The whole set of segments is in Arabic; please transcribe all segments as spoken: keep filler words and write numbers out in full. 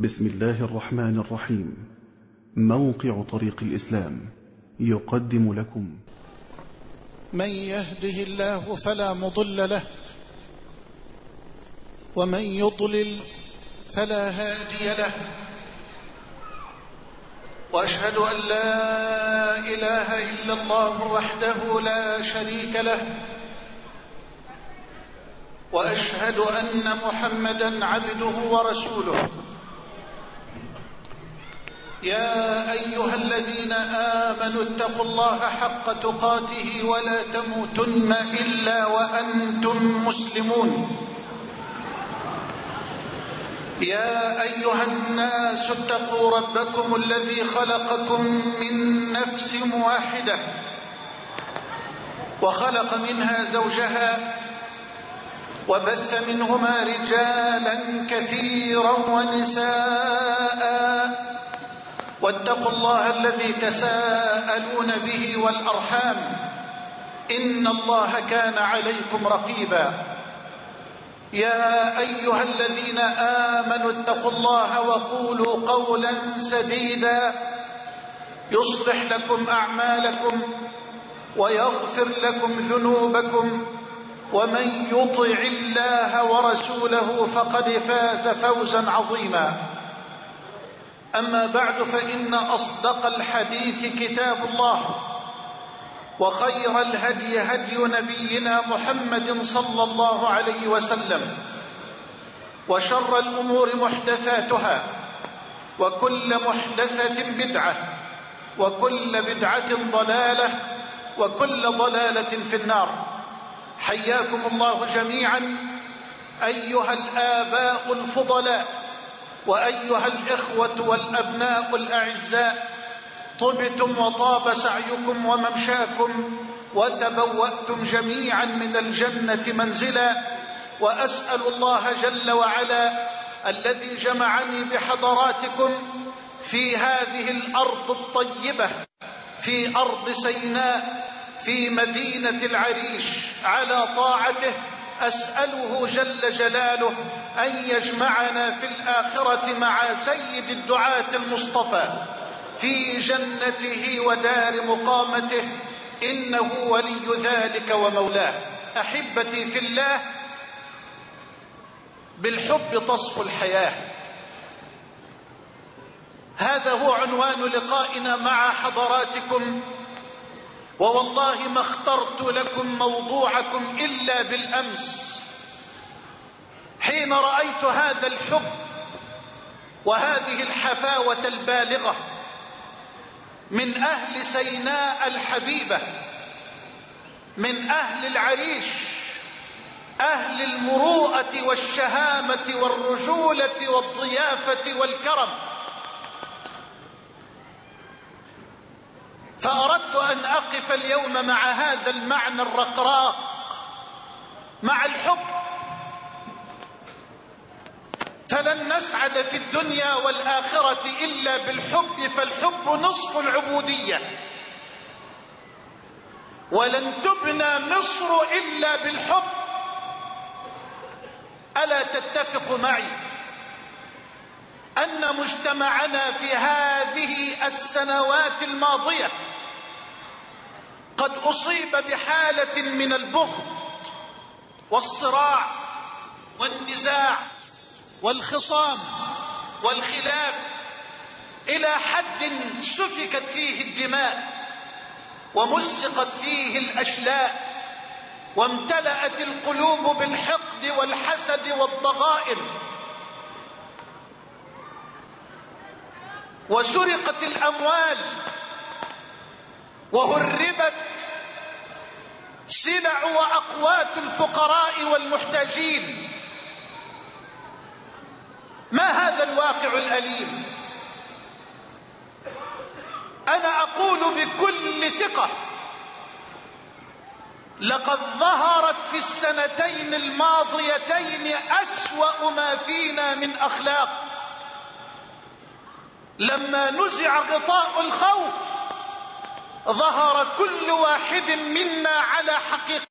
بسم الله الرحمن الرحيم. موقع طريق الإسلام يقدم لكم. من يهده الله فلا مضل له، ومن يضلل فلا هادي له، وأشهد أن لا إله إلا الله وحده لا شريك له، وأشهد أن محمدًا عبده ورسوله. يا أيها الذين آمنوا اتقوا الله حق تقاته ولا تموتن إلا وأنتم مسلمون. يا أيها الناس اتقوا ربكم الذي خلقكم من نفس واحدة، وخلق منها زوجها، وبث منهما رجالا كثيرا ونساء، واتقوا الله الذي تساءلون به والأرحام، إن الله كان عليكم رقيبا. يا أيها الذين آمنوا اتقوا الله وقولوا قولا سديدا يصلح لكم أعمالكم ويغفر لكم ذنوبكم، ومن يطع الله ورسوله فقد فاز فوزا عظيما. أما بعد، فإن أصدق الحديث كتاب الله، وخير الهدي هدي نبينا محمد صلى الله عليه وسلم، وشر الأمور محدثاتها، وكل محدثة بدعة، وكل بدعة ضلالة، وكل ضلالة في النار. حياكم الله جميعا أيها الآباء الفضلاء، وأيها الإخوة والأبناء الأعزاء، طبتم وطاب سعيكم وممشاكم، وتبوأتم جميعا من الجنة منزلا. وأسأل الله جل وعلا الذي جمعني بحضراتكم في هذه الأرض الطيبة، في أرض سيناء، في مدينة العريش، على طاعته، أسأله جل جلاله أن يجمعنا في الآخرة مع سيد الدعاة المصطفى في جنته ودار مقامته، إنه ولي ذلك ومولاه. أحبتي في الله، بالحب تصفو الحياة. هذا هو عنوان لقائنا مع حضراتكم، ووالله ما اخترت لكم موضوعكم إلا بالأمس، حين رأيت هذا الحب وهذه الحفاوة البالغة من أهل سيناء الحبيبة، من أهل العريش، أهل المروءة والشهامة والرجولة والضيافة والكرم. فأردت أن أقف اليوم مع هذا المعنى الرقراق، مع الحب. فلن نسعد في الدنيا والآخرة إلا بالحب، فالحب نصف العبودية. ولن تبنى مصر إلا بالحب. ألا تتفق معي أن مجتمعنا في هذه السنوات الماضية قد أصيب بحالة من البغض والصراع والنزاع والخصام والخلاف، إلى حد سفكت فيه الدماء، ومزقت فيه الأشلاء، وامتلأت القلوب بالحقد والحسد والضغائن، وسرقت الأموال، وهربت سلع وأقوات الفقراء والمحتاجين. ما هذا الواقع الأليم؟ أنا أقول بكل ثقة، لقد ظهرت في السنتين الماضيتين أسوأ ما فينا من أخلاق. لما نزع غطاء الخوف ظهر كل واحد منا على حقيقته،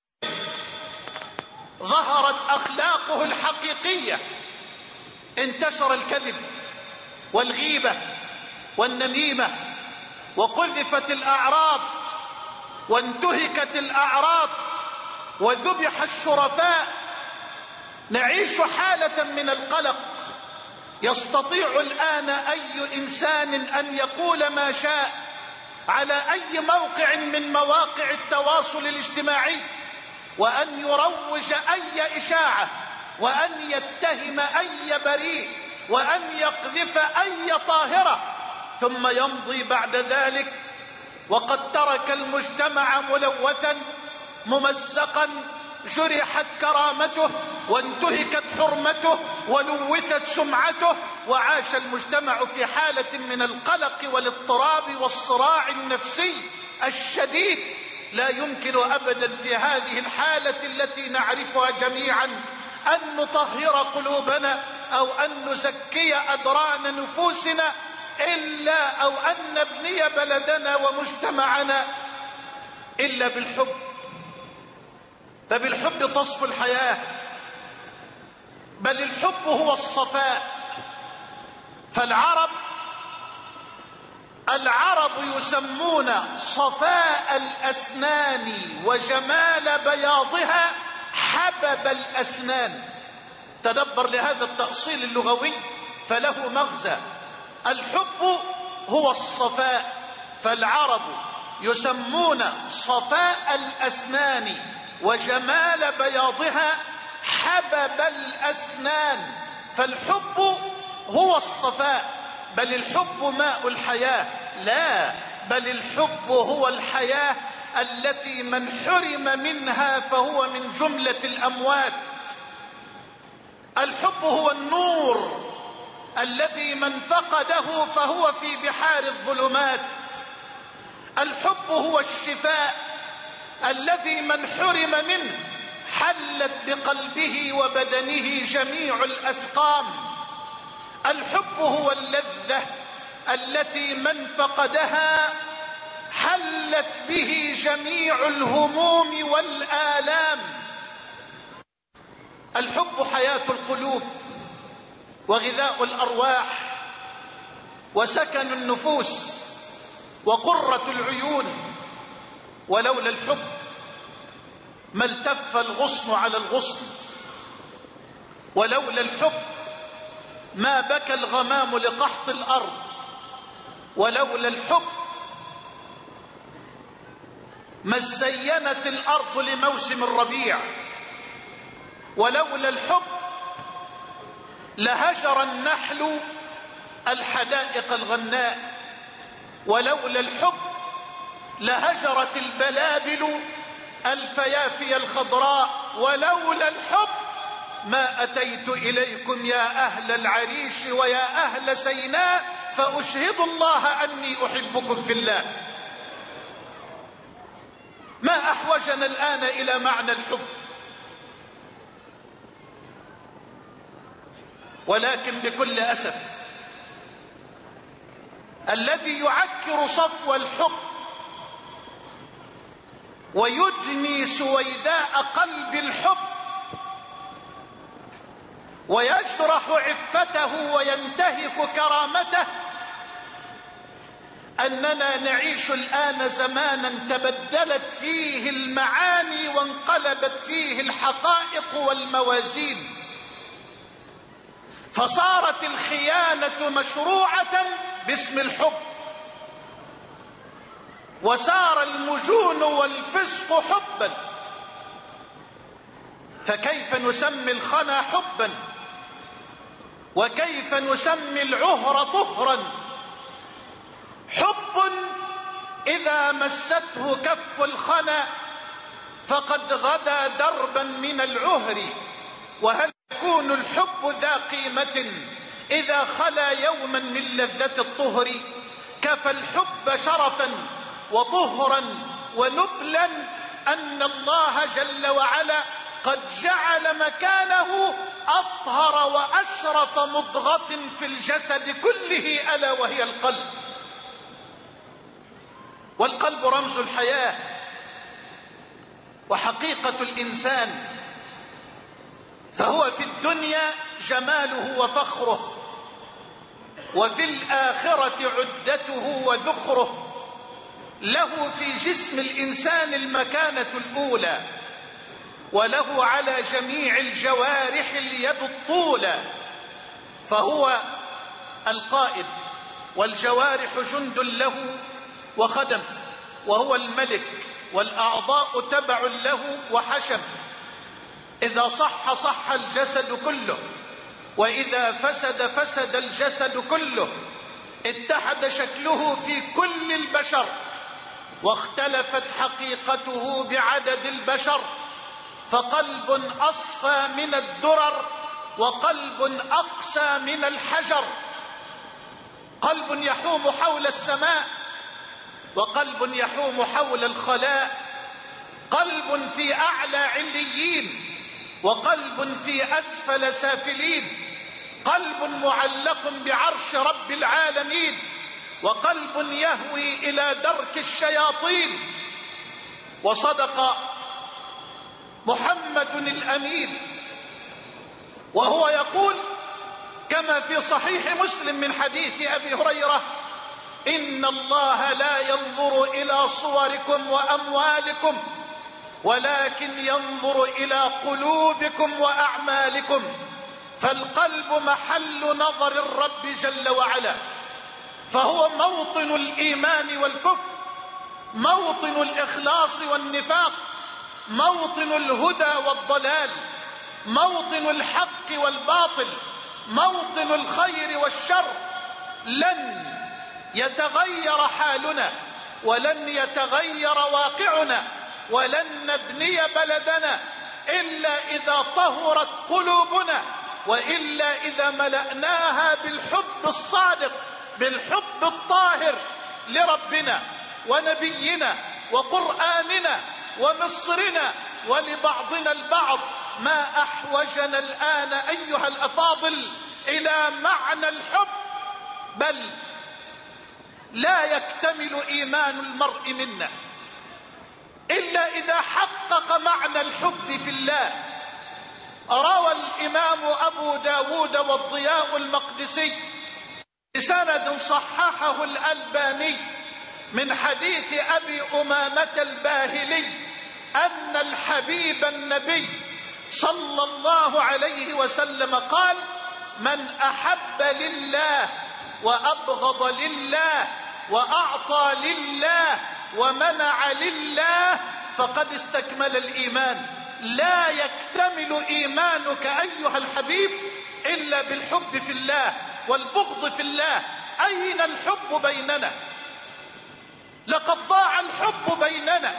ظهرت أخلاقه الحقيقية. انتشر الكذب والغيبة والنميمة، وقذفت الأعراض وانتهكت الأعراض وذبح الشرفاء. نعيش حالة من القلق. يستطيع الآن أي إنسان أن يقول ما شاء على أي موقع من مواقع التواصل الاجتماعي، وأن يروج أي إشاعة، وأن يتهم أي بريء، وأن يقذف أي طاهرة، ثم يمضي بعد ذلك وقد ترك المجتمع ملوثا ممزقا، جرحت كرامته وانتهكت حرمته ولوثت سمعته، وعاش المجتمع في حالة من القلق والاضطراب والصراع النفسي الشديد. لا يمكن أبدا في هذه الحالة التي نعرفها جميعا أن نطهر قلوبنا أو أن نزكي أدران نفوسنا إلا أو أن نبني بلدنا ومجتمعنا إلا بالحب. فبالحب تصفو الحياة، بل الحب هو الصفاء. فالعرب العرب يسمون صفاء الأسنان وجمال بياضها حبب الأسنان. تدبر لهذا التأصيل اللغوي فله مغزى. الحب هو الصفاء، فالعرب يسمون صفاء الأسنان وجمال بياضها حبب الأسنان. فالحب هو الصفاء، بل الحب ماء الحياة. لا، بل الحب هو الحياة التي من حرم منها فهو من جملة الأموات. الحب هو النور الذي من فقده فهو في بحار الظلمات. الحب هو الشفاء الذي من حرم منه حلت بقلبه وبدنه جميع الأسقام. الحب هو اللذة التي من فقدها حلت به جميع الهموم والآلام. الحب حياة القلوب وغذاء الأرواح وسكن النفوس وقرة العيون. ولولا الحب ما التف الغصن على الغصن، ولولا الحب ما بكى الغمام لقحط الأرض، ولولا الحب ما زينت الأرض لموسم الربيع، ولولا الحب لهجر النحل الحدائق الغناء، ولولا الحب لهجرت البلابل الفيافي الخضراء، ولولا الحب ما أتيت إليكم يا أهل العريش ويا أهل سيناء فأشهد الله أني أحبكم في الله. ما أحوجنا الآن إلى معنى الحب، ولكن بكل أسف الذي يعكر صفو الحب ويجني سويداء قلب الحب ويجرح عفته وينتهك كرامته أننا نعيش الآن زمانا تبدلت فيه المعاني وانقلبت فيه الحقائق والموازين، فصارت الخيانة مشروعة باسم الحب، وصار المجون والفسق حبا. فكيف نسمي الخنا حبا، وكيف نسمي العهر طهرا؟ حب إذا مسته كف الخنا فقد غدا دربا من العهر. وهل يكون الحب ذا قيمة إذا خلا يوما من لذة الطهر؟ كفى الحب شرفا وطهرا ونبلا أن الله جل وعلا قد جعل مكانه أطهر وأشرف مضغة في الجسد كله، ألا وهي القلب. والقلب رمز الحياة وحقيقة الإنسان، فهو في الدنيا جماله وفخره، وفي الآخرة عدته وذخره. له في جسم الإنسان المكانة الأولى، وله على جميع الجوارح اليد الطولى، فهو القائد، والجوارح جند له وخدم، وهو الملك، والأعضاء تبع له وحشم. إذا صح صح الجسد كله، وإذا فسد فسد الجسد كله. اتحد شكله في كل البشر، واختلفت حقيقته بعدد البشر، فقلب أصفى من الدرر، وقلب أقسى من الحجر. قلب يحوم حول السماء، وقلب يحوم حول الخلاء. قلب في أعلى عليين، وقلب في أسفل سافلين. قلب معلق بعرش رب العالمين، وقلب يهوي إلى درك الشياطين. وصدق محمد الأمين وهو يقول كما في صحيح مسلم من حديث أبي هريرة: إن الله لا ينظر إلى صوركم وأموالكم، ولكن ينظر إلى قلوبكم وأعمالكم. فالقلب محل نظر الرب جل وعلا، فهو موطن الإيمان والكفر، موطن الإخلاص والنفاق، موطن الهدى والضلال، موطن الحق والباطل، موطن الخير والشر. لن يتغير حالنا، ولن يتغير واقعنا، ولن نبني بلدنا إلا إذا طهرت قلوبنا، وإلا إذا ملأناها بالحب الصادق، بالحب الطاهر لربنا ونبينا وقرآننا ومصرنا ولبعضنا البعض. ما أحوجنا الآن أيها الأفاضل إلى معنى الحب. بل لا يكتمل إيمان المرء منا إلا إذا حقق معنى الحب في الله. روى الإمام أبو داود والضياء المقدسي بسند صححه الألباني من حديث أبي أمامة الباهلي أن الحبيب النبي صلى الله عليه وسلم قال: من أحب لله وأبغض لله وأعطى لله ومنع لله فقد استكمل الإيمان. لا يكتمل إيمانك أيها الحبيب إلا بالحب في الله والبغض في الله. أين الحب بيننا؟ لقد ضاع الحب بيننا،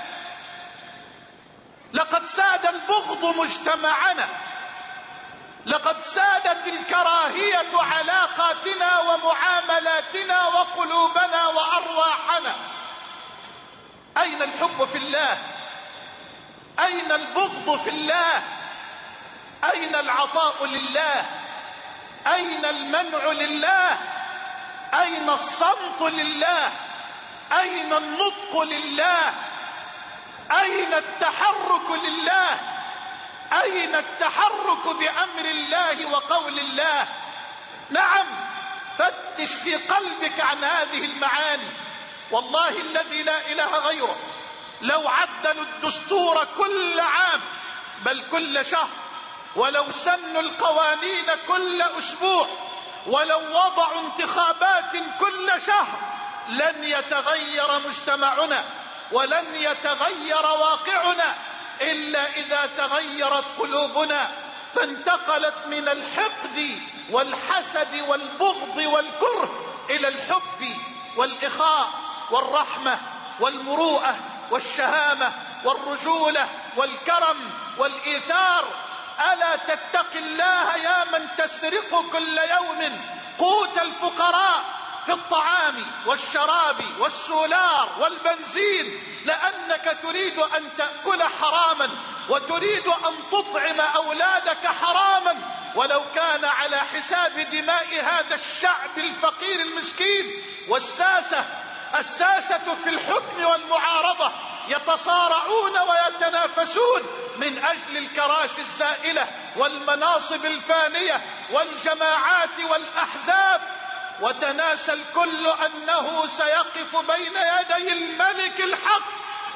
لقد ساد البغض مجتمعنا، لقد سادت الكراهية علاقاتنا ومعاملاتنا وقلوبنا وأرواحنا. أين الحب في الله؟ أين البغض في الله؟ أين العطاء لله؟ أين المنع لله؟ أين الصمت لله؟ أين النطق لله؟ أين التحرك لله؟ أين التحرك بأمر الله وقول الله؟ نعم، فتش في قلبك عن هذه المعاني. والله الذي لا إله غيره لو عدلوا الدستور كل عام بل كل شهر، ولو سنوا القوانين كل أسبوع، ولو وضعوا انتخابات كل شهر، لن يتغير مجتمعنا ولن يتغير واقعنا إلا إذا تغيرت قلوبنا، فانتقلت من الحقد والحسد والبغض والكره إلى الحب والإخاء والرحمة والمروءة والشهامة والرجولة والكرم والإيثار. ألا تتق الله يا من تسرق كل يوم قوت الفقراء في الطعام والشراب والسولار والبنزين، لأنك تريد أن تأكل حراما وتريد أن تطعم أولادك حراما، ولو كان على حساب دماء هذا الشعب الفقير المسكين. والساسة الساسة في الحكم والمعارضة يتصارعون ويتنافسون من أجل الكراسي الزائلة والمناصب الفانية والجماعات والأحزاب. وتناسى الكل أنه سيقف بين يدي الملك الحق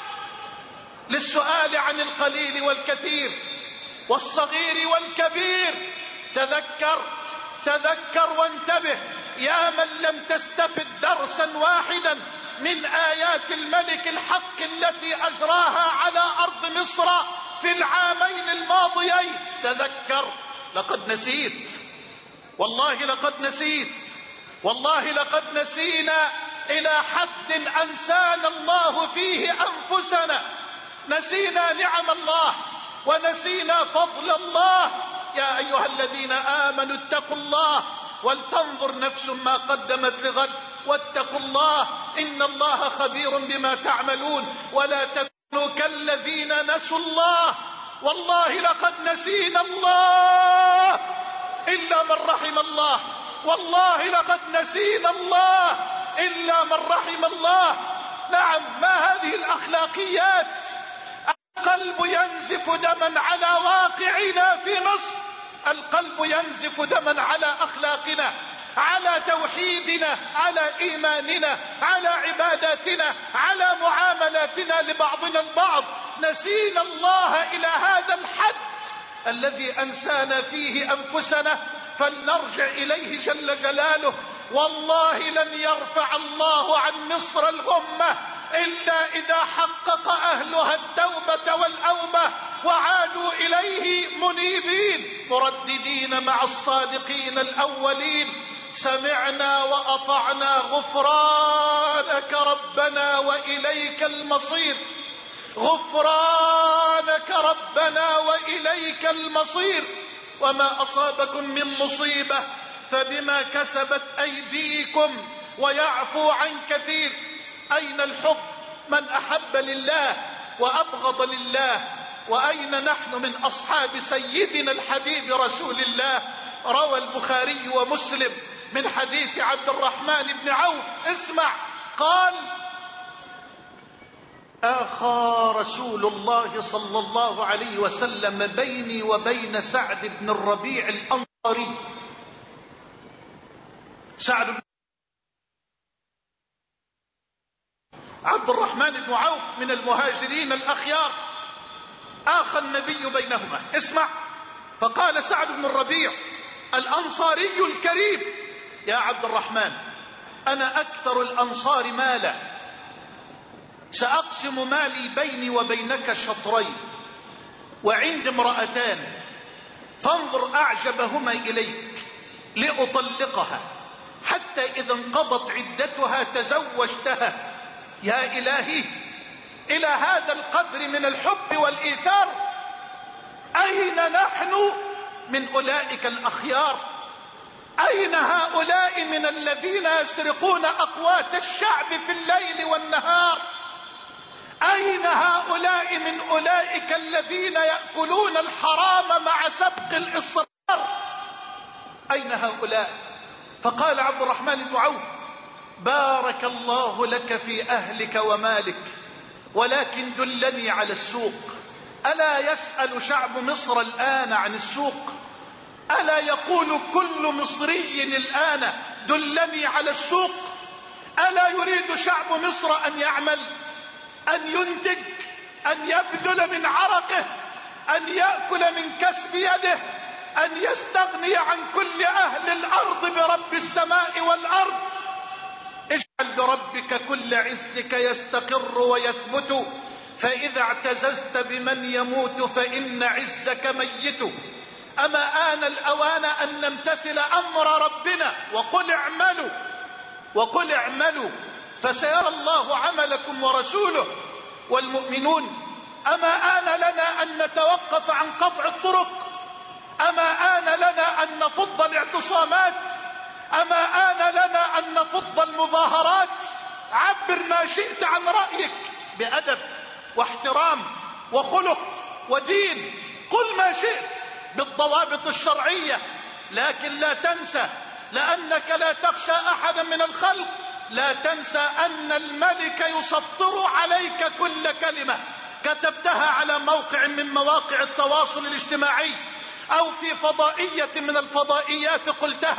للسؤال عن القليل والكثير والصغير والكبير. تذكر تذكر وانتبه يا من لم تستفد درسا واحدا من آيات الملك الحق التي أجراها على أرض مصر في العامين الماضيين. تذكر، لقد نسيت، والله لقد نسيت، والله لقد نسينا إلى حد أنسانا الله فيه أنفسنا. نسينا نعم الله ونسينا فضل الله. يا أيها الذين آمنوا اتقوا الله ولتنظر نفس ما قدمت لغد واتقوا الله إن الله خبير بما تعملون. ولا تكونوا كالذين نسوا الله، والله لقد نسينا الله إلا من رحم الله، والله لقد نسينا الله إلا من رحم الله. نعم، ما هذه الأخلاقيات؟ القلب ينزف دما على واقعنا في مصر، القلب ينزف دما على أخلاقنا، على توحيدنا، على إيماننا، على عباداتنا، على معاملاتنا لبعضنا البعض. نسينا الله إلى هذا الحد الذي أنسانا فيه أنفسنا، فلنرجع إليه جل جلاله. والله لن يرفع الله عن مصر الغمة إلا إذا حقق أهلها التوبة والأوبة وعادوا إليه منيبين مرددين مع الصادقين الأولين. سمعنا وأطعنا غفرانك ربنا وإليك المصير، غفرانك ربنا وإليك المصير. وما أصابكم من مصيبة فبما كسبت أيديكم ويعفو عن كثير. أين الحب؟ من أحب لله وأبغض لله. وأين نحن من أصحاب سيدنا الحبيب رسول الله؟ روى البخاري ومسلم من حديث عبد الرحمن بن عوف، اسمع، قال: آخى رسول الله صلى الله عليه وسلم بيني وبين سعد بن الربيع الأنصاري. سعد بن عبد الرحمن بن عوف من المهاجرين الأخيار، آخى النبي بينهما. اسمع، فقال سعد بن الربيع الأنصاري الكريم: يا عبد الرحمن، أنا أكثر الأنصار مالا، سأقسم مالي بيني وبينك شطرين، وعندي امرأتان، فانظر أعجبهما إليك لأطلقها، حتى إذا انقضت عدتها تزوجتها. يا إلهي، إلى هذا القدر من الحب والإيثار! أين نحن من أولئك الأخيار؟ أين هؤلاء من الذين يسرقون أقوات الشعب في الليل والنهار؟ أين هؤلاء من أولئك الذين يأكلون الحرام مع سبق الإصرار؟ أين هؤلاء؟ فقال عبد الرحمن بن عوف: بارك الله لك في أهلك ومالك، ولكن دلني على السوق. ألا يسأل شعب مصر الآن عن السوق؟ ألا يقول كل مصري الآن دلني على السوق؟ ألا يريد شعب مصر أن يعمل، أن ينتج، أن يبذل من عرقه، أن يأكل من كسب يده، أن يستغني عن كل أهل الأرض برب السماء والأرض؟ اجعل بربك كل عزك يستقر ويثبت، فإذا اعتززت بمن يموت فإن عزك ميت. أما آن الأوان أن نمتثل أمر ربنا وقل اعملوا وقل اعملوا فسيرى الله عملكم ورسوله والمؤمنون. أما آن لنا أن نتوقف عن قطع الطرق؟ أما آن لنا أن نفض الاعتصامات؟ أما آن لنا أن نفض المظاهرات؟ عبر ما شئت عن رأيك بأدب واحترام وخلق ودين، قل ما شئت بالضوابط الشرعية، لكن لا تنسى، لأنك لا تخشى أحدا من الخلق، لا تنسى أن الملك يسطر عليك كل كلمة كتبتها على موقع من مواقع التواصل الاجتماعي، أو في فضائية من الفضائيات قلتها،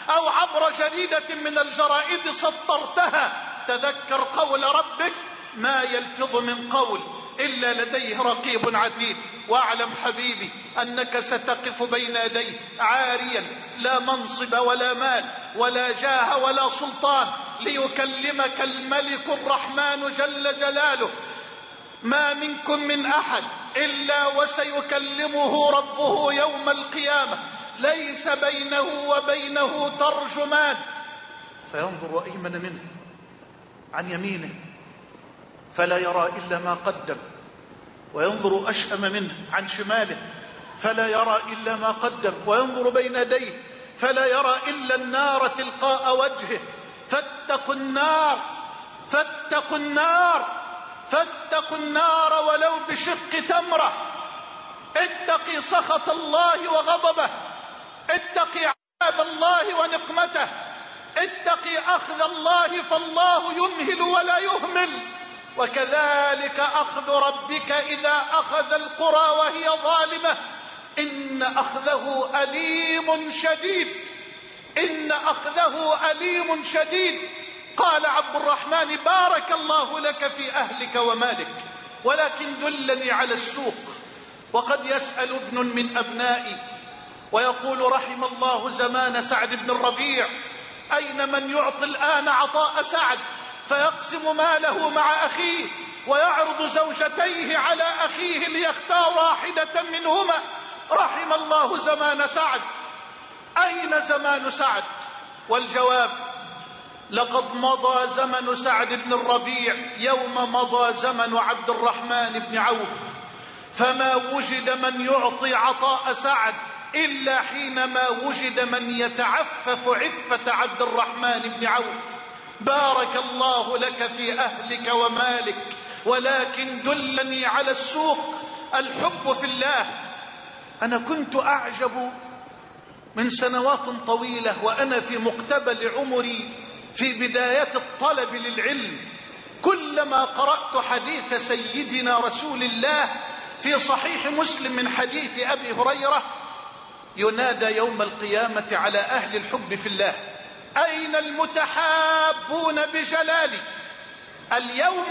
أو عبر جريدة من الجرائد سطرتها، تذكر قول ربك: ما يلفظ من قول إلا لديه رقيب عتيد. واعلم حبيبي أنك ستقف بين يديه عاريا، لا منصب ولا مال ولا جاه ولا سلطان، ليكلمك الملك الرحمن جل جلاله. ما منكم من أحد إلا وسيكلمه ربه يوم القيامة، ليس بينه وبينه ترجمان، فينظر أيمن منه عن يمينه فلا يرى إلا ما قدم، وينظر أشأم منه عن شماله فلا يرى إلا ما قدم، وينظر بين يديه فلا يرى إلا النار تلقاء وجهه. فاتقوا النار فاتقوا النار فاتقوا النار ولو بشق تمرة. اتقي سخط الله وغضبه، اتقي عذاب الله ونقمته، اتقي أخذ الله فالله يمهل ولا يهمل. وكذلك أخذ ربك إذا أخذ القرى وهي ظالمة، إن أخذه أليم شديد، إن أخذه أليم شديد. قال عبد الرحمن: بارك الله لك في أهلك ومالك، ولكن دلني على السوق. وقد يسأل ابن من أبنائي ويقول: رحم الله زمان سعد بن الربيع، أين من يعطي الآن عطاء سعد فيقسم ماله مع أخيه ويعرض زوجتيه على أخيه ليختار واحدة منهما؟ رحم الله زمان سعد. أين زمان سعد؟ والجواب: لقد مضى زمن سعد بن الربيع يوم مضى زمن عبد الرحمن بن عوف، فما وجد من يعطي عطاء سعد إلا حينما وجد من يتعفف عفة عبد الرحمن بن عوف. بارك الله لك في أهلك ومالك، ولكن دلني على السوق. الحب في الله. أنا كنت أعجب من سنوات طويلة وأنا في مقتبل عمري في بداية الطلب للعلم، كلما قرأت حديث سيدنا رسول الله في صحيح مسلم من حديث أبي هريرة: ينادى يوم القيامة على أهل الحب في الله: أين المتحابون بجلالي؟ اليوم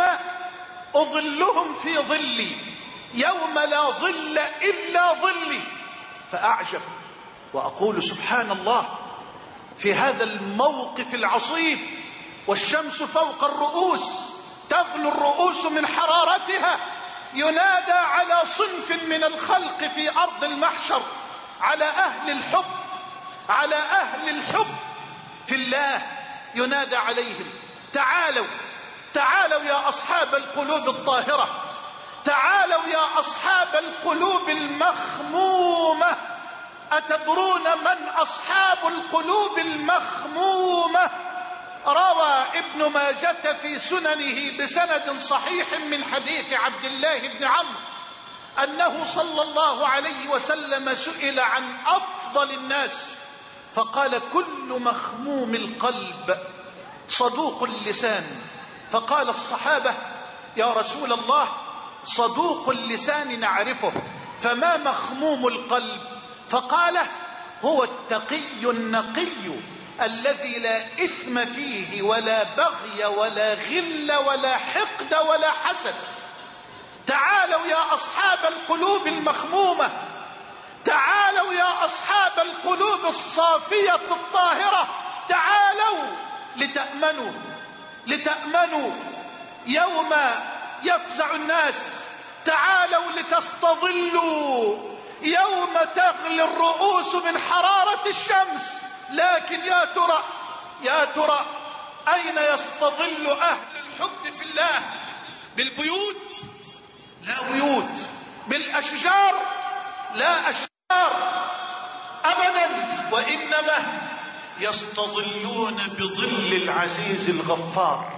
أظلهم في ظلي يوم لا ظل إلا ظلي. فأعجب وأقول: سبحان الله، في هذا الموقف العصيب والشمس فوق الرؤوس تغلو الرؤوس من حرارتها، ينادى على صنف من الخلق في أرض المحشر، على أهل الحب، على أهل الحب في الله، ينادى عليهم: تعالوا تعالوا يا أصحاب القلوب الطاهرة، تعالوا يا أصحاب القلوب المخمومة. أتدرون من أصحاب القلوب المخمومة؟ روى ابن ماجة في سننه بسند صحيح من حديث عبد الله بن عمرو أنه صلى الله عليه وسلم سئل عن أفضل الناس فقال: كل مخموم القلب صدوق اللسان. فقال الصحابة: يا رسول الله، صدوق اللسان نعرفه، فما مخموم القلب؟ فقال: هو التقي النقي الذي لا إثم فيه ولا بغي ولا غل ولا حقد ولا حسد. تعالوا يا أصحاب القلوب المخمومة، تعالوا يا أصحاب القلوب الصافية الطاهرة، تعالوا لتأمنوا لتأمنوا يوم يفزع الناس، تعالوا لتستظلوا يوم تغلي الرؤوس من حرارة الشمس. لكن يا ترى يا ترى أين يستظل أهل الحب في الله؟ بالبيوت؟ لا بيوت. بالأشجار؟ لا أشجار أبدا، وإنما يستظلون بظل العزيز الغفار.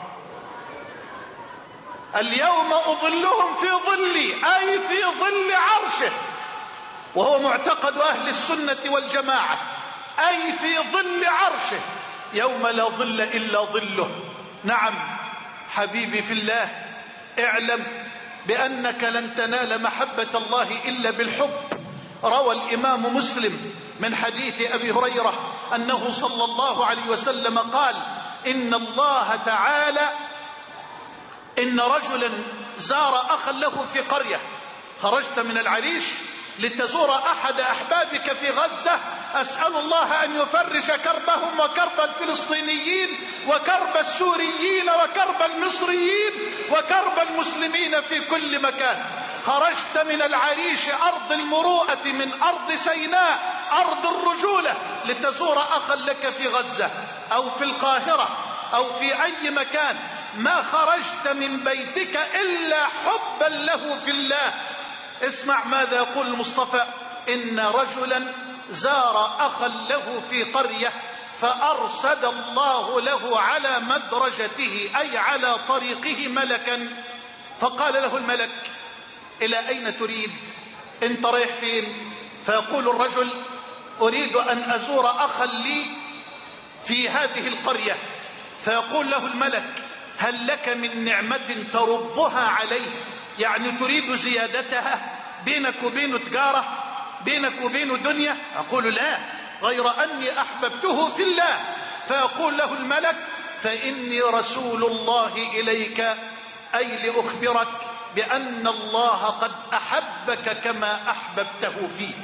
اليوم أظلهم في ظلي، أي في ظل عرشه، وهو معتقد أهل السنة والجماعة، أي في ظل عرشه يوم لا ظل إلا ظله. نعم حبيبي في الله، اعلم بأنك لن تنال محبة الله إلا بالحب. روى الإمام مسلم من حديث أبي هريرة أنه صلى الله عليه وسلم قال إن الله تعالى إن رجلا زار أخا له في قرية. خرجت من العريش لتزور أحد أحبابك في غزة، أسأل الله أن يفرج كربهم وكرب الفلسطينيين وكرب السوريين وكرب المصريين وكرب المسلمين في كل مكان. خرجت من العريش أرض المروءة، من أرض سيناء، أرض الرجولة، لتزور أخا لك في غزة أو في القاهرة أو في أي مكان. ما خرجت من بيتك إلا حبا له في الله. اسمع ماذا يقول المصطفى: إن رجلا زار أخا له في قرية فأرسل الله له على مدرجته أي على طريقه ملكا، فقال له الملك: إلى أين تريد؟ أنت رايح فين؟ فيقول الرجل: أريد أن أزور أخا لي في هذه القرية. فيقول له الملك: هل لك من نعمة تربها عليه؟ يعني تريد زيادتها؟ بينك وبينه تجارة؟ بينك وبينه دنيا؟ أقول: لا، غير أني أحببته في الله. فيقول له الملك: فإني رسول الله إليك، أي لأخبرك بأن الله قد أحبك كما أحببته فيه.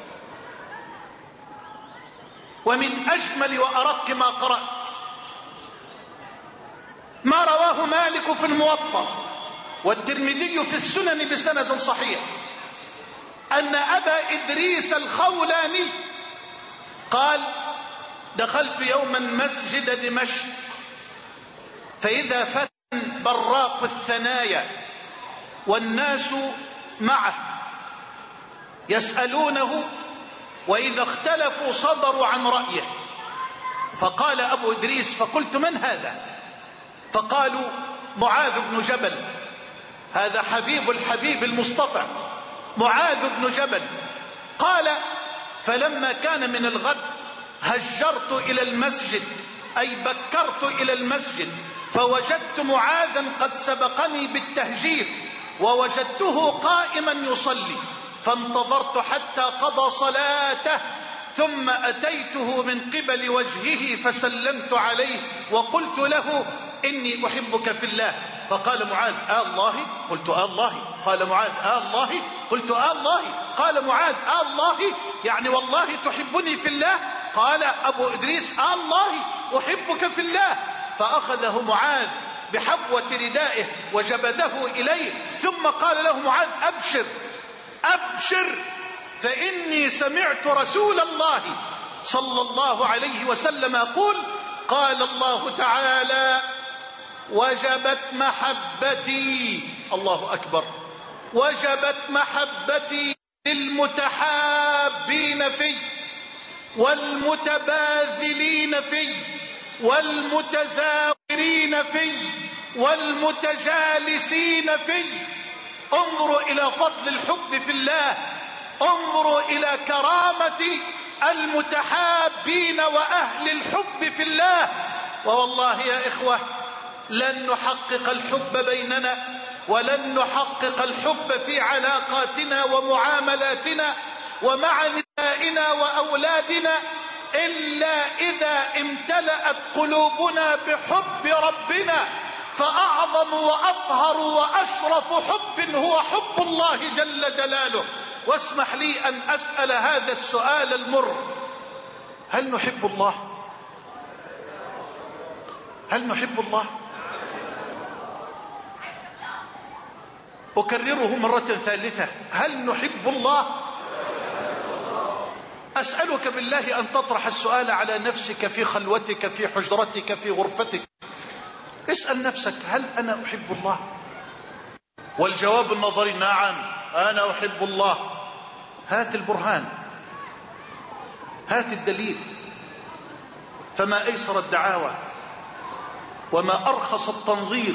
ومن أجمل وأرق ما قرأت ما رواه مالك في الموطأ والترمذي في السنن بسند صحيح، أن أبا إدريس الخولاني قال: دخلت يوما مسجد دمشق فإذا فتى براق الثنايا والناس معه يسألونه، وإذا اختلفوا صدروا عن رأيه. فقال أبو إدريس: فقلت: من هذا؟ فقالوا: معاذ بن جبل، هذا حبيب الحبيب المصطفى معاذ بن جبل. قال: فلما كان من الغد هجرت إلى المسجد، أي بكرت إلى المسجد، فوجدت معاذا قد سبقني بالتهجير، ووجدته قائما يصلي، فانتظرت حتى قضى صلاته، ثم أتيته من قبل وجهه فسلمت عليه وقلت له: إني أحبك في الله. فقال معاذ: آه الله؟ قلت: آه الله. قال معاذ: آه الله؟ قلت: آه الله. قال معاذ: آه الله؟ يعني والله تحبني في الله؟ قال أبو إدريس: آه الله أحبك في الله. فأخذه معاذ بحبوة ردائه وجبذه إليه، ثم قال له معاذ: أبشر أبشر، فإني سمعت رسول الله صلى الله عليه وسلم يقول: قال الله تعالى: وجبت محبتي، الله أكبر، وجبت محبتي للمتحابين في والمتباذلين في والمتزاورين في والمتجالسين في. انظروا إلى فضل الحب في الله، انظروا إلى كرامة المتحابين وأهل الحب في الله. ووالله يا إخوة لن نحقق الحب بيننا، ولن نحقق الحب في علاقاتنا ومعاملاتنا ومع نسائنا وأولادنا إلا إذا امتلأت قلوبنا بحب ربنا. فأعظم وأطهر وأشرف حب هو حب الله جل جلاله. واسمح لي أن أسأل هذا السؤال المر: هل نحب الله؟ هل نحب الله؟ أكرره مرة ثالثة: هل نحب الله؟ أسألك بالله أن تطرح السؤال على نفسك في خلوتك، في حجرتك، في غرفتك. اسأل نفسك: هل أنا أحب الله؟ والجواب النظري: نعم أنا أحب الله. هات البرهان، هات الدليل. فما أيسر الدعاوى وما أرخص التنظير.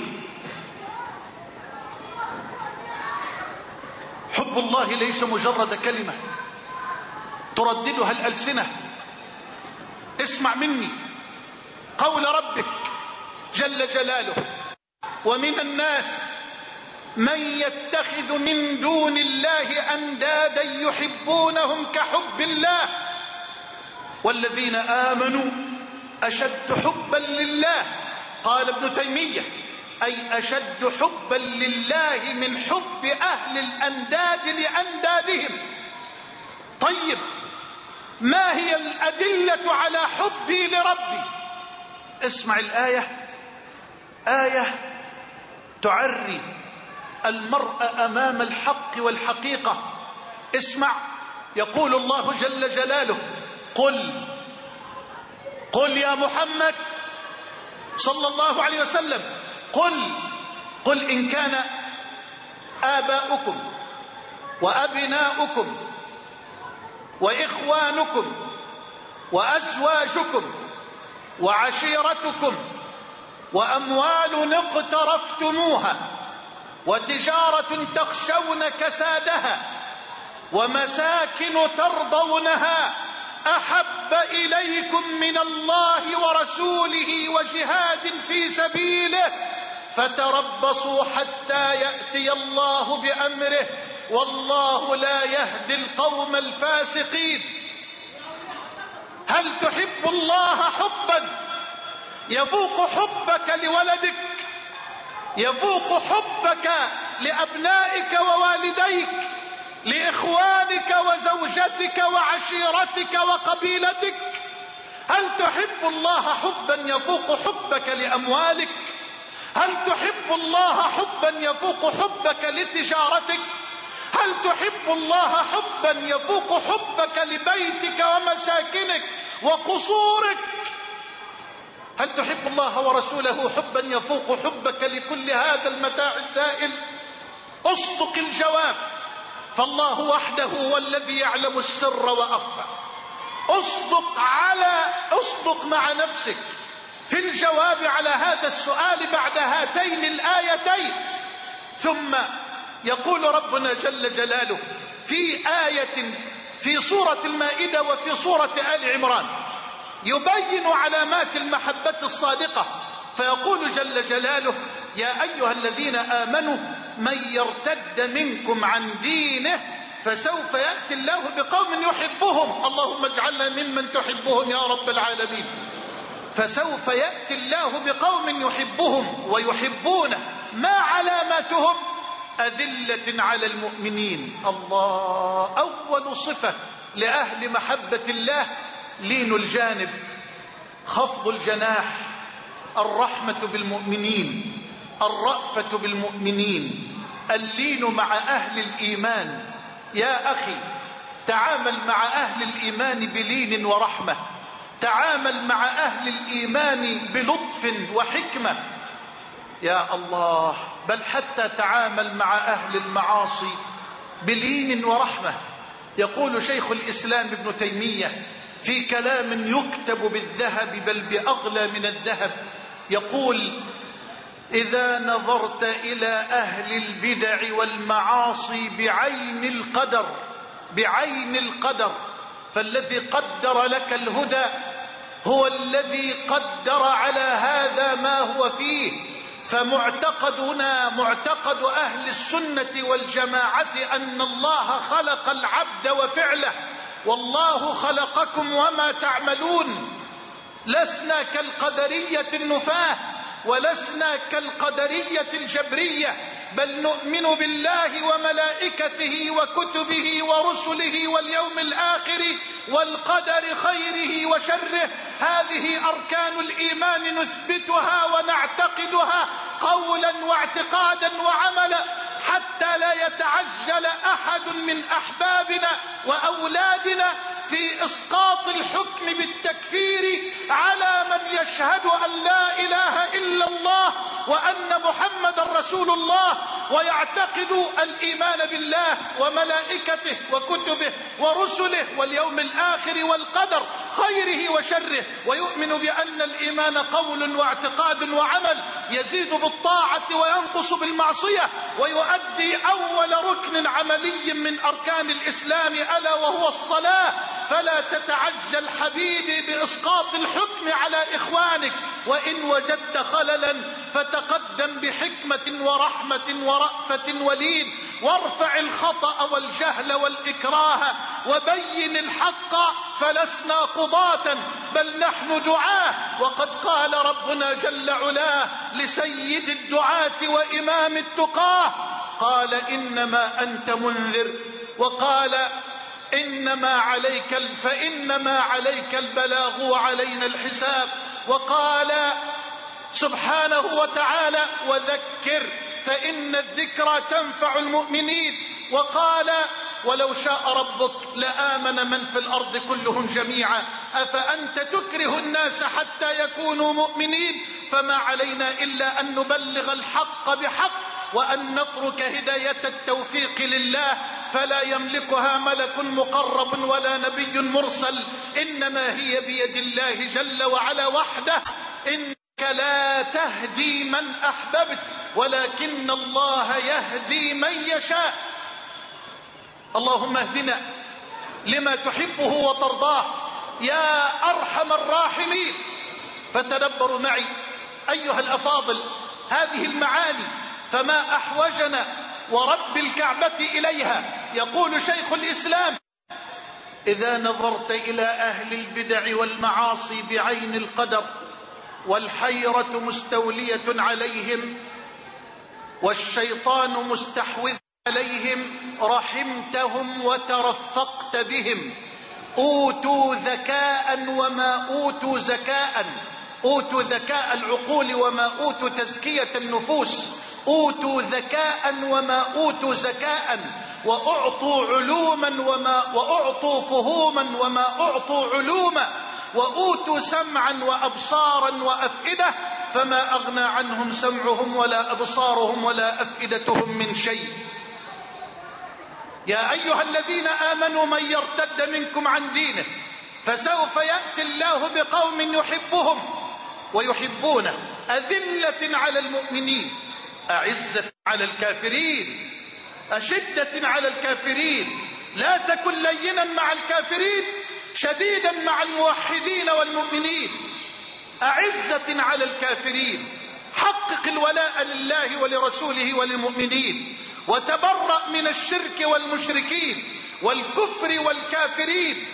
حب الله ليس مجرد كلمة ترددها الألسنة. اسمع مني قول ربك جل جلاله: ومن الناس من يتخذ من دون الله أندادا يحبونهم كحب الله والذين آمنوا أشد حبا لله. قال ابن تيمية: أي أشد حبا لله من حب أهل الأنداد لأندادهم. طيب، ما هي الأدلة على حبي لربي؟ اسمع الآية، آية تعري المرء أمام الحق والحقيقة. اسمع، يقول الله جل جلاله: قل قل يا محمد صلى الله عليه وسلم، قل قل إن كان آباؤكم وأبناؤكم وإخوانكم وأزواجكم وعشيرتكم وأموال اقترفتموها وتجارة تخشون كسادها ومساكن ترضونها أحب إليكم من الله ورسوله وجهاد في سبيله فتربصوا حتى يأتي الله بأمره والله لا يهدي القوم الفاسقين. هل تحب الله حبا يفوق حبك لولدك، يفوق حبك لأبنائك ووالديك، لإخوانك وزوجتك وعشيرتك وقبيلتك؟ هل تحب الله حبا يفوق حبك لأموالك؟ هل تحب الله حبا يفوق حبك لتجارتك؟ هل تحب الله حبا يفوق حبك لبيتك ومساكنك وقصورك؟ هل تحب الله ورسوله حبا يفوق حبك لكل هذا المتاع الزائل؟ اصدق الجواب، فالله وحده هو الذي يعلم السر وأخفى. اصدق على اصدق مع نفسك في الجواب على هذا السؤال بعد هاتين الآيتين. ثم يقول ربنا جل جلاله في آية في سورة المائدة وفي سورة آل عمران يبين علامات المحبة الصادقة، فيقول جل جلاله: يا أيها الذين آمنوا من يرتد منكم عن دينه فسوف يأتي الله بقوم يحبهم. اللهم اجعلنا ممن تحبهم يا رب العالمين. فسوف يأتي الله بقوم يحبهم ويحبونه. ما علاماتهم؟ أذلة على المؤمنين. الله، أول صفة لأهل محبة الله لين الجانب، خفض الجناح، الرحمة بالمؤمنين، الرأفة بالمؤمنين، اللين مع أهل الإيمان. يا أخي، تعامل مع أهل الإيمان بلين ورحمة، تعامل مع أهل الإيمان بلطف وحكمة. يا الله، بل حتى تعامل مع أهل المعاصي بلين ورحمة. يقول شيخ الإسلام ابن تيمية في كلام يكتب بالذهب بل بأغلى من الذهب، يقول: إذا نظرت إلى أهل البدع والمعاصي بعين القدر بعين القدر فالذي قدر لك الهدى هو الذي قدر على هذا ما هو فيه. فمعتقدنا معتقد أهل السنة والجماعة أن الله خلق العبد وفعله، والله خلقكم وما تعملون. لسنا كالقدرية النفاة ولسنا كالقدرية الجبرية، بل نؤمن بالله وملائكته وكتبه ورسله واليوم الآخر والقدر خيره وشره. هذه أركان الإيمان نثبتها ونعتقدها قولا واعتقادا وعملا، حتى لا يتعجل أحد من أحبابنا وأولادنا في إسقاط الحكم بالتكفير على من يشهد أن لا إله إلا الله وأن محمد رسول الله، ويعتقد الإيمان بالله وملائكته وكتبه ورسله واليوم الآخر والقدر خيره وشره، ويؤمن بأن الإيمان قول واعتقاد وعمل، يزيد بالطاعة وينقص بالمعصية، ويؤدي أول ركن عملي من أركان الإسلام ألا وهو الصلاة. فلا تتعجل حبيبي بإسقاط الحكم على إخوانك، وإن وجدت خللا فتقدم بحكمة ورحمة ورأفة ولين، وارفع الخطأ والجهل والإكراه وبين الحق، فلسنا قضاة بل نحن دعاة. وقد قال ربنا جل علاه لسيد الدعاة وإمام التقاه، قال إنما أنت منذر، وقال إنما عليك فإنما عليك البلاغ وعلينا الحساب، وقال سبحانه وتعالى وذكر فإن الذكرى تنفع المؤمنين، وقال ولو شاء ربك لآمن من في الأرض كلهم جميعا أفأنت تكره الناس حتى يكونوا مؤمنين. فما علينا إلا أن نبلغ الحق بحق وأن نترك هداية التوفيق لله، فلا يملكها ملك مقرب ولا نبي مرسل، إنما هي بيد الله جل وعلا وحده. إنك لا تهدي من أحببت ولكن الله يهدي من يشاء. اللهم اهدنا لما تحبه وترضاه يا أرحم الراحمين. فتدبروا معي أيها الأفاضل هذه المعاني، فما أحوجنا ورب الكعبة إليها. يقول شيخ الإسلام: إذا نظرت إلى أهل البدع والمعاصي بعين القدر والحيرة مستولية عليهم والشيطان مستحوذ عليهم رحمتهم وترفقت بهم. أوتوا ذكاء وما أوتوا زكاء، أوتوا ذكاء العقول وما أوتوا تزكية النفوس، أوتوا ذكاء وما أوتوا زكاء، وأعطوا علوما وما وأعطوا فهوما وما أعطوا علوما، وأوتوا سمعا وأبصارا وأفئدة، فما أغنى عنهم سمعهم ولا أبصارهم ولا أفئدتهم من شيء. يا أيها الذين آمنوا من يرتد منكم عن دينه فسوف يأتي الله بقوم يحبهم ويحبونه أذلة على المؤمنين أعزة على الكافرين أشدة على الكافرين. لا تكن لينا مع الكافرين شديدا مع الموحدين والمؤمنين. أعزة على الكافرين. حقق الولاء لله ولرسوله وللمؤمنين، وتبرأ من الشرك والمشركين والكفر والكافرين.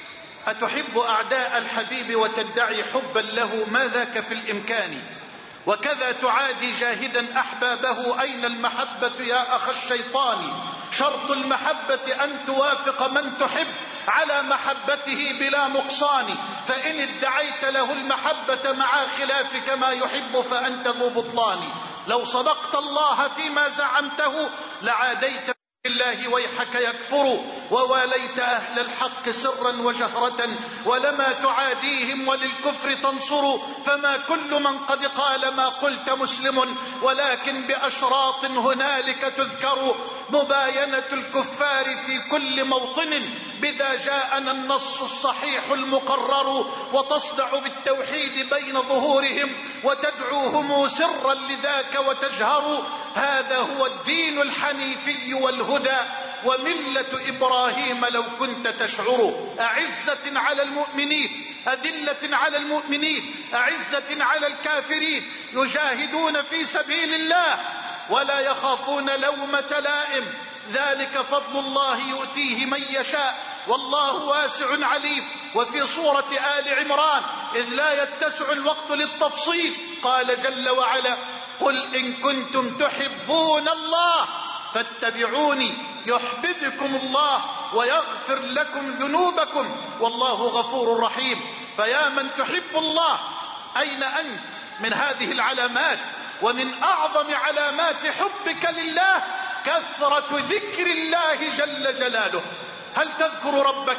أتحب أعداء الحبيب وتدعي حبا له؟ ما ذاك في الإمكان. وكذا تعادي جاهدا أحبابه. أين المحبة يا أخ الشيطان؟ شرط المحبة أن توافق من تحب على محبته بلا نقصان، فإن ادعيت له المحبة مع خلافك ما يحب فأنت ذو بطلان. لو صدقت الله فيما زعمته لعاديت بالله ويحك يكفر، وواليت أهل الحق سرا وجهرة ولما تعاديهم وللكفر تنصر. فما كل من قد قال ما قلت مسلم، ولكن بأشراط هنالك تذكر. مباينة الكفار في كل موطن بذا جاءنا النص الصحيح المقرر، وتصدع بالتوحيد بين ظهورهم وتدعوهم سرا لذاك وتجهر. هذا هو الدين الحنيفي والهدى وملة إبراهيم لو كنت تشعر. أعزة على المؤمنين أذلة على المؤمنين أعزة على الكافرين، يجاهدون في سبيل الله ولا يخافون لومة لائم. ذلك فضل الله يؤتيه من يشاء والله واسع عليم. وفي سورة آل عمران إذ لا يتسع الوقت للتفصيل قال جل وعلا: قل إن كنتم تحبون الله فاتبعوني يحببكم الله ويغفر لكم ذنوبكم والله غفور رحيم. فيا من تحب الله أين أنت من هذه العلامات؟ ومن أعظم علامات حبك لله كثرة ذكر الله جل جلاله. هل تذكر ربك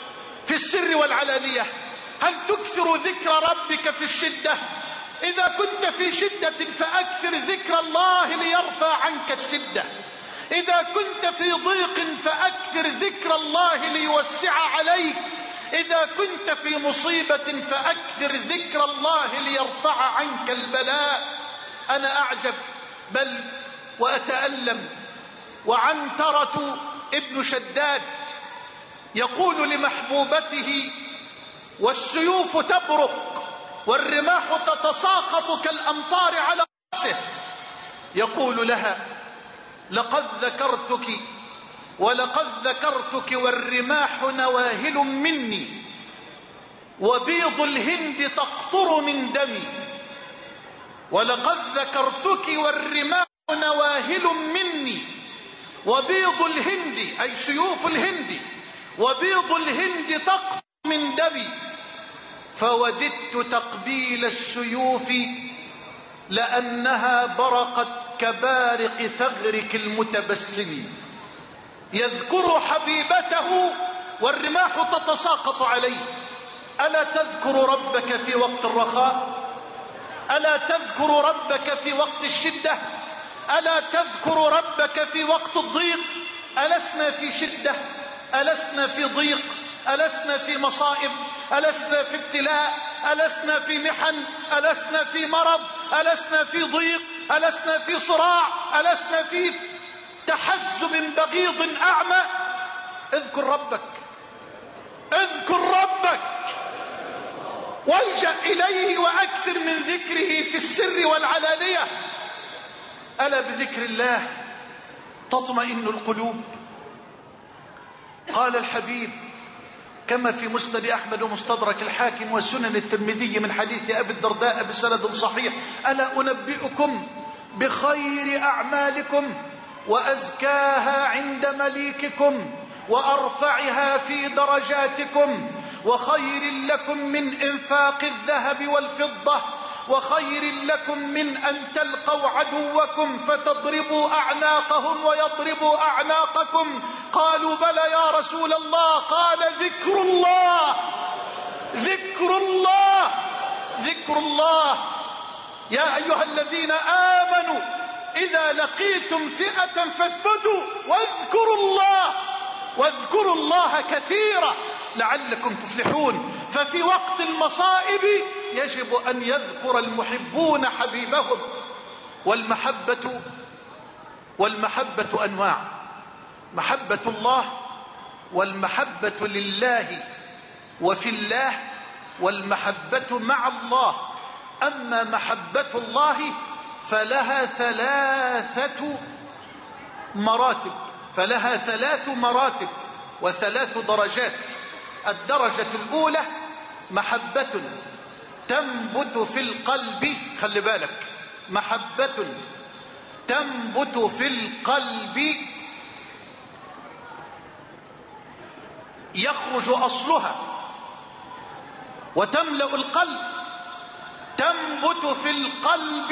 في السر والعلانية؟ هل تكثر ذكر ربك في الشدة؟ إذا كنت في شدة فأكثر ذكر الله ليرفع عنك الشدة. إذا كنت في ضيق فأكثر ذكر الله ليوسع عليك. إذا كنت في مصيبة فأكثر ذكر الله ليرفع عنك البلاء. أنا أعجب بل وأتألم. وعنترة ابن شداد يقول لمحبوبته والسيوف تبرق والرماح تتساقط كالأمطار على رأسه، يقول لها: لقد ذكرتك ولقد ذكرتك والرماح نواهل مني، وبيض الهند تقطر من دمي. ولقد ذكرتك والرماح نواهل مني، وبيض الهند أي سيوف الهند، وبيض الهند تقطر من دمي. فوددت تقبيل السيوف لأنها برقت كبارق ثغرك المتبسم. يذكر حبيبته والرماح تتساقط عليه. ألا تذكر ربك في وقت الرخاء؟ ألا تذكر ربك في وقت الشدة؟ ألا تذكر ربك في وقت الضيق؟ ألسنا في شدة؟ ألسنا في ضيق؟ ألسنا في مصائب؟ ألسنا في ابتلاء؟ ألسنا في محن؟ ألسنا في مرض؟ ألسنا في ضيق؟ ألسنا في صراع؟ ألسنا في تحزب بغيض أعمى؟ اذكر ربك، اذكر ربك والجأ إليه وأكثر من ذكره في السر والعلانية. ألا بذكر الله تطمئن القلوب. قال الحبيب كما في مسند أحمد ومستدرك الحاكم وسنن الترمذي من حديث أبي الدرداء بسند صحيح: ألا أنبئكم بخير أعمالكم وأزكاها عند مليككم وأرفعها في درجاتكم، وخير لكم من إنفاق الذهب والفضة، وخير لكم من أن تلقوا عدوكم فتضربوا أعناقهم ويضربوا أعناقكم. قالوا بلى يا رسول الله. قال ذكر الله، ذكر الله، ذكر الله. يا أيها الذين آمنوا إذا لقيتم فئة فاثبتوا واذكروا الله، واذكروا الله كثيرا لعلكم تفلحون. ففي وقت المصائب يجب أن يذكر المحبون حبيبهم. والمحبة والمحبة أنواع: محبة الله، والمحبة لله وفي الله، والمحبة مع الله. أما محبة الله فلها ثلاثة مراتب، فلها ثلاث مراتب وثلاث درجات. الدرجة الأولى محبة تنبت في القلب، خلي بالك، محبة تنبت في القلب يخرج أصلها وتملأ القلب. تنبت في القلب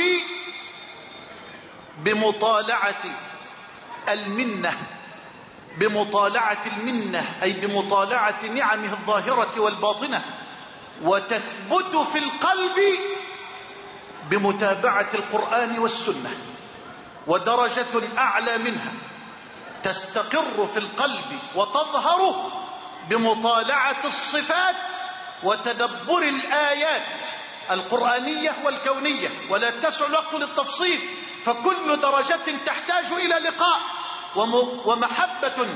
بمطالعة المنة، بمطالعة المنة أي بمطالعة نعمه الظاهرة والباطنة. وتثبت في القلب بمتابعة القرآن والسنة. ودرجة أعلى منها تستقر في القلب وتظهر بمطالعة الصفات وتدبر الآيات القرآنية والكونية. ولا تسع الوقت للتفصيل، فكل درجة تحتاج إلى لقاء. ومحبة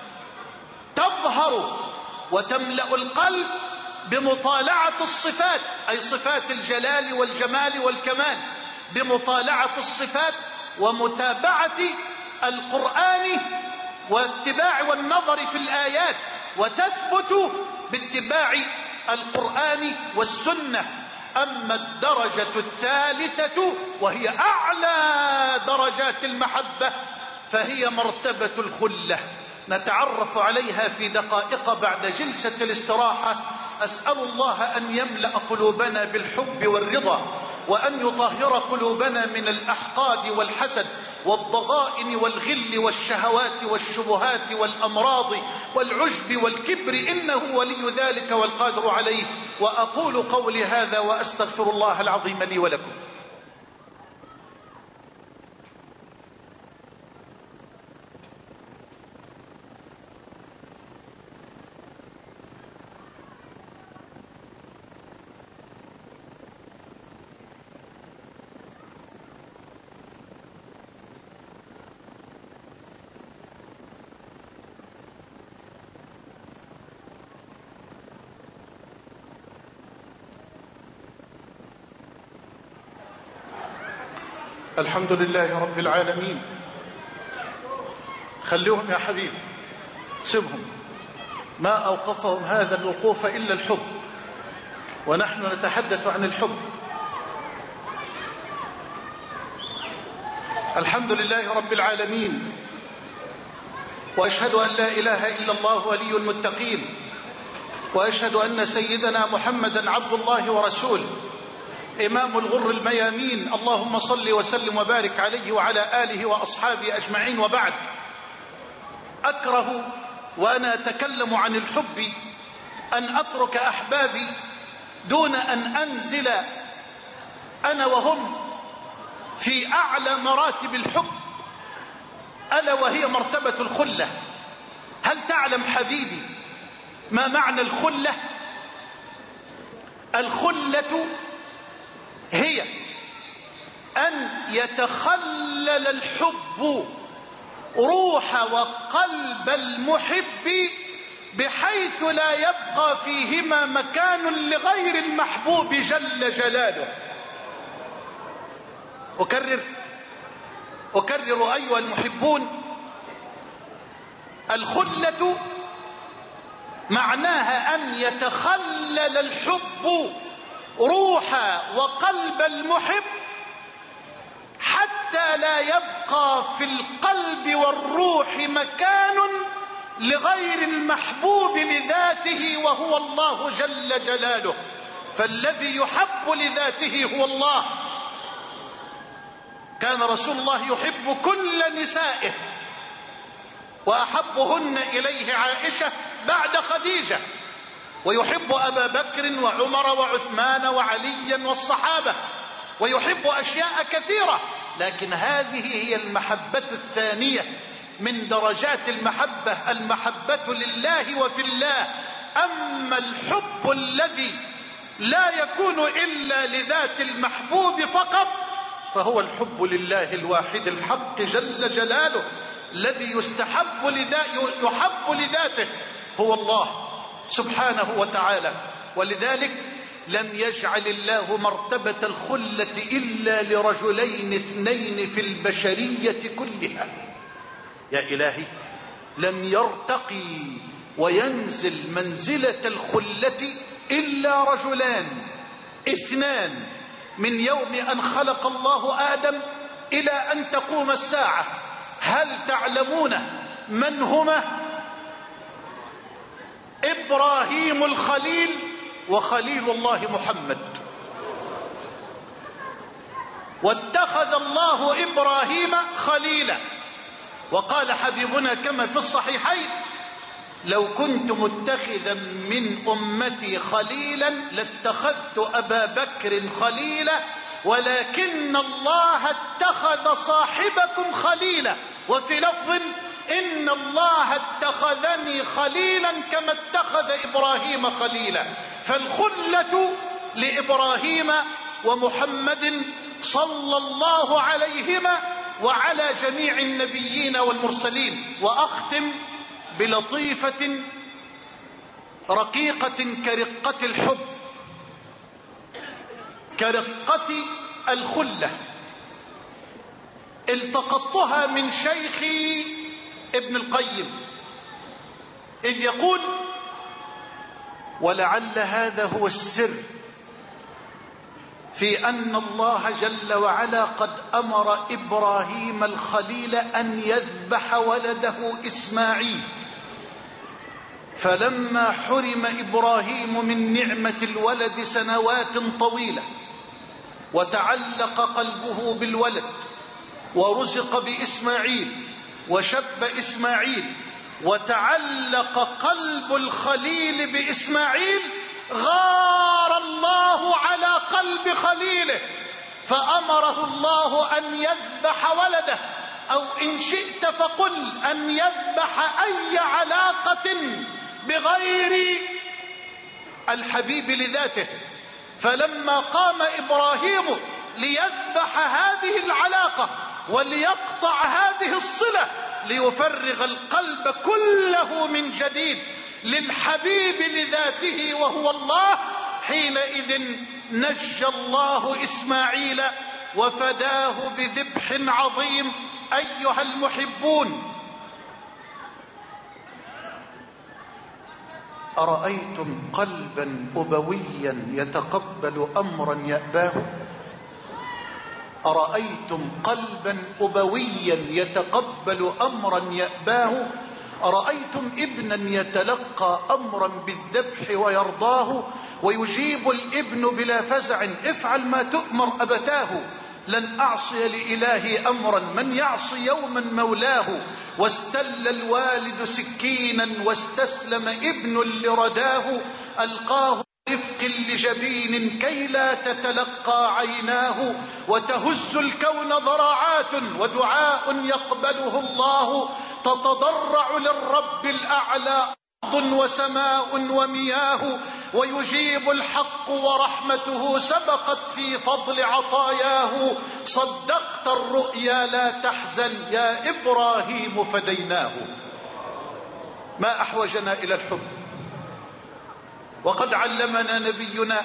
تظهر وتملأ القلب بمطالعة الصفات، أي صفات الجلال والجمال والكمال، بمطالعة الصفات ومتابعة القرآن واتباع والنظر في الآيات. وتثبت باتباع القرآن والسنة. أما الدرجة الثالثة وهي أعلى درجات المحبة فهي مرتبة الخلة، نتعرف عليها في دقائق بعد جلسة الاستراحة. أسأل الله أن يملأ قلوبنا بالحب والرضا، وأن يطهر قلوبنا من الأحقاد والحسد والضغائن والغل والشهوات والشبهات والأمراض والعجب والكبر، إنه ولي ذلك والقادر عليه. وأقول قولي هذا وأستغفر الله العظيم لي ولكم. الحمد لله رب العالمين، خليهم يا حبيبي، سيبهم، ما أوقفهم هذا الوقوف إلا الحب، ونحن نتحدث عن الحب. الحمد لله رب العالمين، وأشهد أن لا إله إلا الله ولي المتقين، وأشهد أن سيدنا محمدا عبد الله ورسوله إمام الغر الميامين. اللهم صل وسلم وبارك عليه وعلى آله وأصحابه أجمعين، وبعد. أكره وأنا أتكلم عن الحب أن أترك أحبابي دون أن أنزل أنا وهم في أعلى مراتب الحب، ألا وهي مرتبة الخلة. هل تعلم حبيبي ما معنى الخلة؟ الخلة هي أن يتخلل الحب روح وقلب المحب بحيث لا يبقى فيهما مكان لغير المحبوب جل جلاله. أكرر أكرر أيها المحبون، الخلة معناها أن يتخلل الحب روح وقلب المحب حتى لا يبقى في القلب والروح مكان لغير المحبوب لذاته وهو الله جل جلاله. فالذي يحب لذاته هو الله. كان رسول الله يحب كل نسائه، وأحبهن إليه عائشة بعد خديجة، ويحب أبا بكر وعمر وعثمان وعليا والصحابة، ويحب أشياء كثيرة، لكن هذه هي المحبة الثانية من درجات المحبة، المحبة لله وفي الله. أما الحب الذي لا يكون إلا لذات المحبوب فقط فهو الحب لله الواحد الحق جل جلاله. الذي يستحب لذا يحب لذاته هو الله سبحانه وتعالى. ولذلك لم يجعل الله مرتبة الخلة إلا لرجلين اثنين في البشرية كلها. يا إلهي، لم يرتقي وينزل منزلة الخلة إلا رجلان اثنان من يوم أن خلق الله آدم إلى أن تقوم الساعة. هل تعلمون من هما؟ إبراهيم الخليل وخليل الله محمد. واتخذ الله إبراهيم خليلا، وقال حبيبنا كما في الصحيحين: لو كنت متخذا من أمتي خليلا لاتخذت أبا بكر خليلا، ولكن الله اتخذ صاحبكم خليلا. وفي لفظ: إن الله اتخذني خليلا كما اتخذ إبراهيم خليلا. فالخلة لإبراهيم ومحمد صلى الله عليهما وعلى جميع النبيين والمرسلين. وأختم بلطيفة رقيقة كرقة الحب، كرقة الخلة، التقطتها من شيخي ابن القيم، إذ يقول: ولعل هذا هو السر في أن الله جل وعلا قد أمر إبراهيم الخليل أن يذبح ولده إسماعيل، فلما حرم إبراهيم من نعمة الولد سنوات طويلة وتعلق قلبه بالولد ورزق بإسماعيل وشب إسماعيل وتعلق قلب الخليل بإسماعيل، غار الله على قلب خليله فأمره الله أن يذبح ولده، أو إن شئت فقل أن يذبح أي علاقة بغير الحبيب لذاته. فلما قام إبراهيم ليذبح هذه العلاقة وليقطع هذه الصلة ليفرغ القلب كله من جديد للحبيب لذاته وهو الله، حينئذ نجى الله إسماعيل وفداه بذبح عظيم. أيها المحبون، أرأيتم قلبا أبويا يتقبل أمرا يأباه؟ أرأيتم قلبا أبويا يتقبل أمرا يأباه؟ أرأيتم ابنا يتلقى أمرا بالذبح ويرضاه؟ ويجيب الابن بلا فزع افعل ما تؤمر أبتاه. لن أعصي لإلهي أمرا من يعصي يوما مولاه. واستل الوالد سكينا واستسلم ابن لرداه. ألقاه رفق لجبين كي لا تتلقى عيناه. وتهز الكون ضراعات ودعاء يقبله الله. تتضرع للرب الأعلى أرض وسماء ومياه. ويجيب الحق ورحمته سبقت في فضل عطاياه. صدقت الرؤيا لا تحزن يا إبراهيم فديناه. ما أحوجنا إلى الحب، وقد علمنا نبينا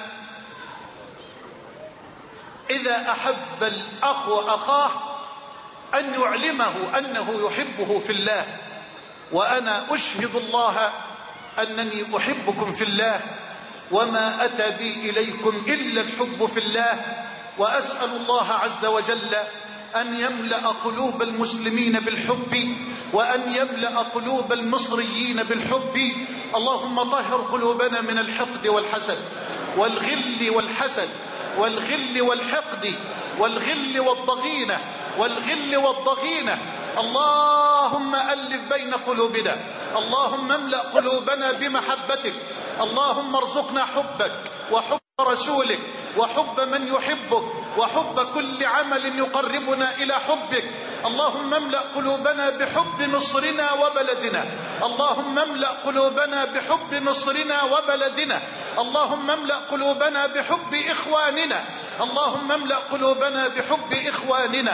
إذا أحب الأخ أخاه أن يعلمه أنه يحبه في الله. وأنا أشهد الله أنني أحبكم في الله، وما أتى بي إليكم إلا الحب في الله. وأسأل الله عز وجل أن يملأ قلوب المسلمين بالحب، وأن يملأ قلوب المصريين بالحب. اللهم طهر قلوبنا من الحقد والحسد والغل والحسد والغل والحقد والغل والضغينة والغل والضغينة. اللهم ألف بين قلوبنا. اللهم املأ قلوبنا بمحبتك. اللهم ارزقنا حبك وحب رسولك وحب من يحبك وحب كل عمل يقربنا إلى حبك. اللهم املأ قلوبنا بحب مصرنا وبلدنا. اللهم املأ قلوبنا بحب مصرنا وبلدنا. اللهم املأ قلوبنا بحب إخواننا. اللهم املأ قلوبنا بحب إخواننا.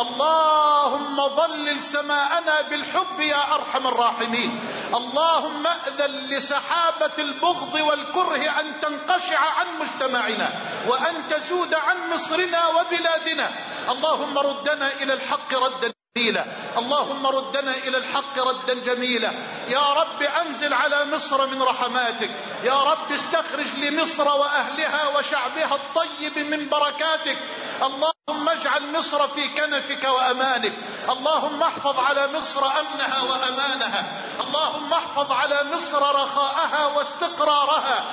اللهم ظلل سماءنا بالحب يا أرحم الراحمين. اللهم أذن لسحابة البغض والكره أن تنقشع عن مجتمعنا وأن تزود عن مصرنا وبلادنا. اللهم ردنا إلى الحق ردا جميلا. اللهم ردنا إلى الحق ردا جميلا. يا رب أنزل على مصر من رحماتك. يا رب استخرج لمصر وأهلها وشعبها الطيب من بركاتك. اللهم اجعل مصر في كنفك وأمانك. اللهم احفظ على مصر أمنها وأمانها. اللهم احفظ على مصر رخاءها واستقرارها.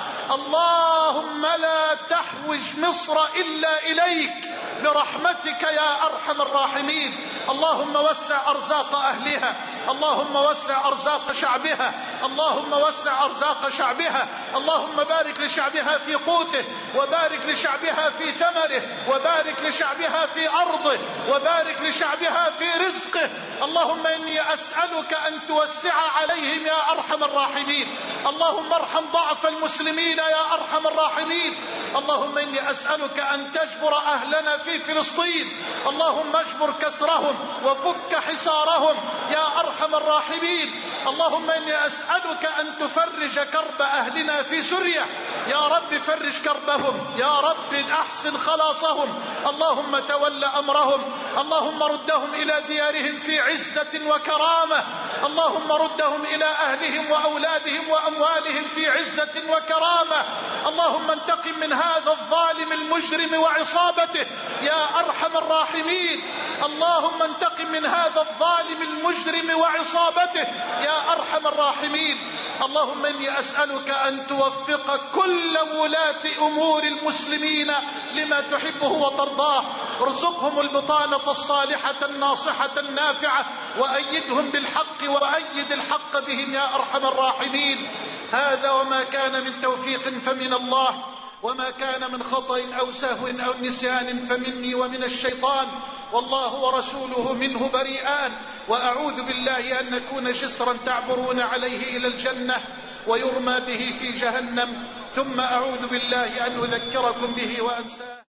اللهم لا تحوج مصر إلا إليك برحمتك يا أرحم الراحمين. اللهم وسع أرزاق أهلها. اللهم وسع أرزاق شعبها. اللهم وسع أرزاق شعبها. اللهم بارك لشعبها في قوته، وبارك لشعبها في ثمره، وبارك لشعبها في أرضه، وبارك لشعبها في رزقه. اللهم إني أسألك أن توسع عليهم يا أرحم الراحمين. اللهم ارحم ضعف المسلمين يا أرحم الراحمين. اللهم إني أسألك أن تجبر أهلنا في فلسطين. اللهم اجبر كسرهم وفك حصارهم يا أرحم الراحمين. اللهم إني أسألك أن تفرج كرب أهلنا في سوريا. يا رب فرج كربهم. يا رب أحسن خلاصهم. اللهم تول أمرهم. اللهم ردهم إلى ديارهم في عزة وكرامة. اللهم ردهم إلى أهلهم وأولادهم وأموالهم في عزة وكرامة. اللهم انتقم من هذا الظالم المجرم وعصابته يا أرحم الراحمين. اللهم انتقم من هذا الظالم المجرم وعصابته يا أرحم الراحمين. اللهم إني أسألك أن توفق كل ولاة أمور المسلمين لما تحبه وترضاه. ارزقهم البطانة الصالحة الناصحة النافعة، وأيدهم بالحق، وأيد الحق بهم يا أرحم الراحمين. هذا وما كان من توفيق فمن الله، وما كان من خطأ أو سهو أو نسيان فمني ومن الشيطان، والله ورسوله منه بريئان. وأعوذ بالله أن نكون جسرا تعبرون عليه إلى الجنة ويرمى به في جهنم، ثم أعوذ بالله أن أذكركم به وأنساه.